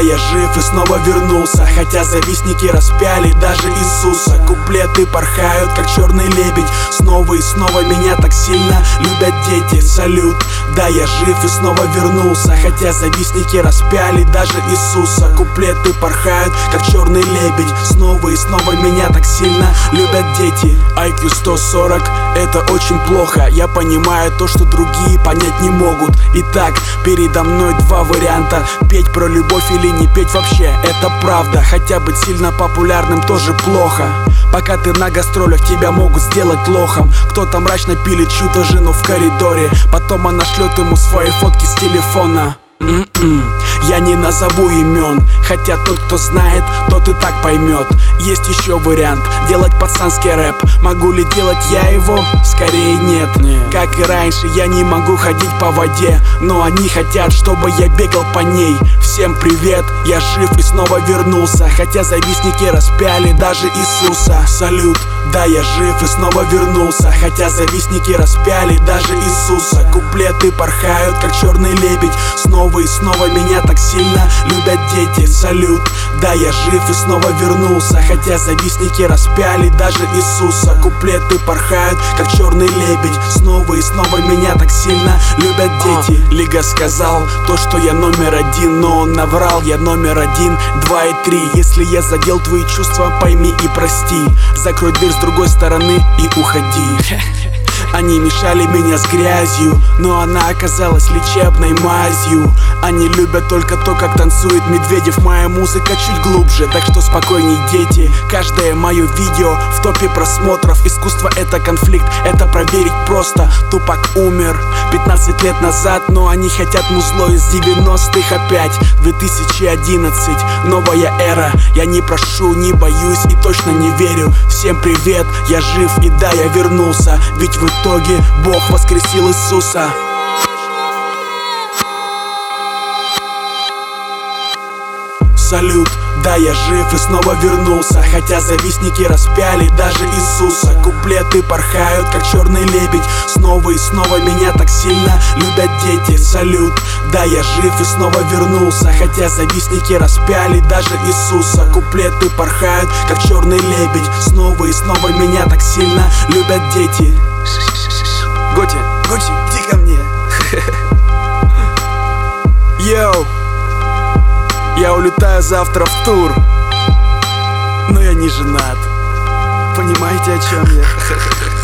я жив и снова вернулся, хотя завистники распяли даже Иисуса. Куплеты порхают, как черный лебедь, снова и снова меня так сильно любят дети. Салют, да, я жив и снова вернулся, хотя завистники распяли даже Иисуса. Куплеты порхают, как черный лебедь, снова и снова меня так сильно любят дети. IQ 140, это очень плохо. Я понимаю то, что другие понять не могут. Итак, передо мной два варианта: петь про любовь или не петь вообще. Это правда, хотя быть сильно популярным тоже плохо. Пока ты на гастролях, тебя могут сделать лохом. Кто-то мрачно пилит чью-то жену в коридоре, потом она шлет ему свои фотки с телефона. Я не назову имен, хотя тот, кто знает, тот и так поймет. Есть еще вариант — делать пацанский рэп. Могу ли делать я его? Скорее нет. Как и раньше, я не могу ходить по воде, но они хотят, чтобы я бегал по ней. Всем привет, я жив и снова вернулся, хотя завистники распяли даже Иисуса. Салют, да, я жив и снова вернулся, хотя завистники распяли даже Иисуса. Куплеты порхают, как черный лебедь, снова и снова меня так сильно любят дети. Салют, да, я жив и снова вернулся, хотя завистники распяли даже Иисуса. Куплеты порхают, как черный лебедь, снова и снова меня так сильно любят дети. Лига сказал то, что я номер один, но он наврал, я номер 1, 2 и 3. Если я задел твои чувства, пойми и прости. Закрой дверь с другой стороны и уходи. Они мешали меня с грязью, но она оказалась лечебной мазью. Они любят только то, как танцует Медведев. Моя музыка чуть глубже, так что спокойней, дети. Каждое мое видео в топе просмотров. Искусство — это конфликт, это проверить просто. Тупак умер 15 лет назад, но они хотят музло из 90-х опять. 2011, новая эра. Я не прошу, не боюсь и точно не верю. Всем привет, я жив и да, я вернулся, ведь в итоге Бог воскресил Иисуса. Салют, да, я жив и снова вернулся, хотя завистники распяли даже Иисуса. Куплеты порхают, как черный лебедь, снова и снова меня так сильно любят дети. Салют, да, я жив и снова вернулся, хотя завистники распяли даже Иисуса. Куплеты порхают, как черный лебедь, снова и снова меня так сильно любят дети. Готи, иди ко мне. Йоу, я улетаю завтра в тур, но я не женат. Понимаете, о чем я?